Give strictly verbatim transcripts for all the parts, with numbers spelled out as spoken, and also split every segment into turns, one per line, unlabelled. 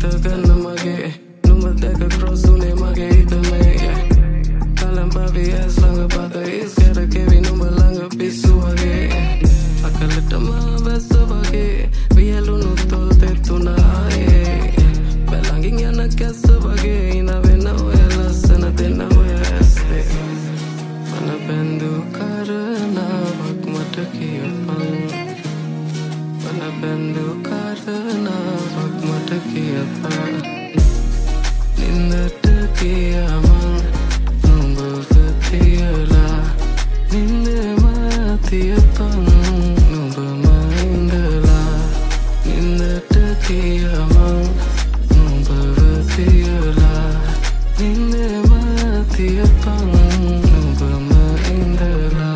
හිතගන්න මගේ නුඹ දැක cross උනේ මගේ හිතමේ කලම් පවි ඇස් ළඟ පද is කරකෙවි නුඹ ළඟ පිස්සු වගේ අකලටම වැස්ස වගේ වියලුණු තොල් තෙතුනා බැලඟින් යන කැස්ස වගේ ඉන වෙන ඔය ලස්සන දෙන්න ඔය ඇස්සේ මන බැඳු කරනාවක් මට කියපන් මන බැඳු කරනාවක් මට කියපන් නින්දට කියමන් නුඹව තියලා නින්දම තියපන් නුඹම ඉඳලා නින්දට කියමන් නුඹව තියලා නින්දම තියපන් නුඹම ඉඳලා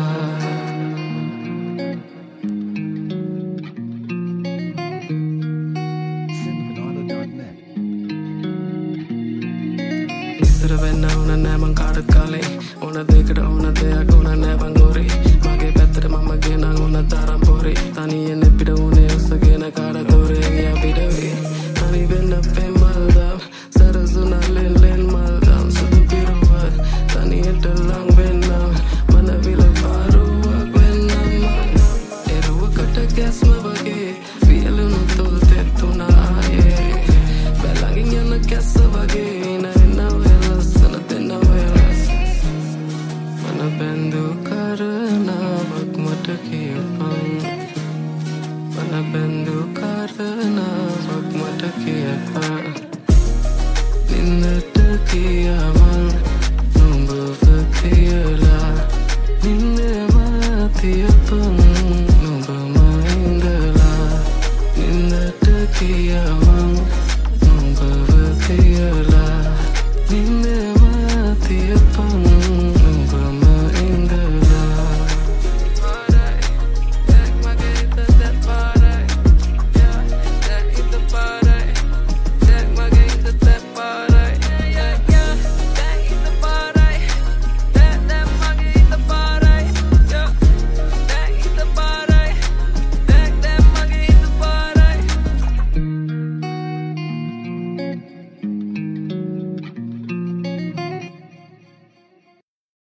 ඉස්සර වෙන්න ඕන නෑ මං කාටත් කාලේ ඕන දෙයකට ඕන දෙයක් ඕන නෑ බං ගෝරි මගේ පැත්තට මම ගෙන ඕන තරම් පොරි තනියෙන් එපිට උනේ උස්සගෙන කාට තෝරේ ගියා පිටවේ තනි වෙන්න පෙම්මල්දම් සරසුනා ලෙන් ලෙන් මල්දම් සුදු පිරුවත් තනියට ලං වෙන්නම් මන විල පාරුවක් වෙන්නම් එරුවකට ගැස්ම වගේ වියලුණු තොල් තෙතුනා බැලඟින් යන කැස්ස වගේ Bendo karena waktu mata kia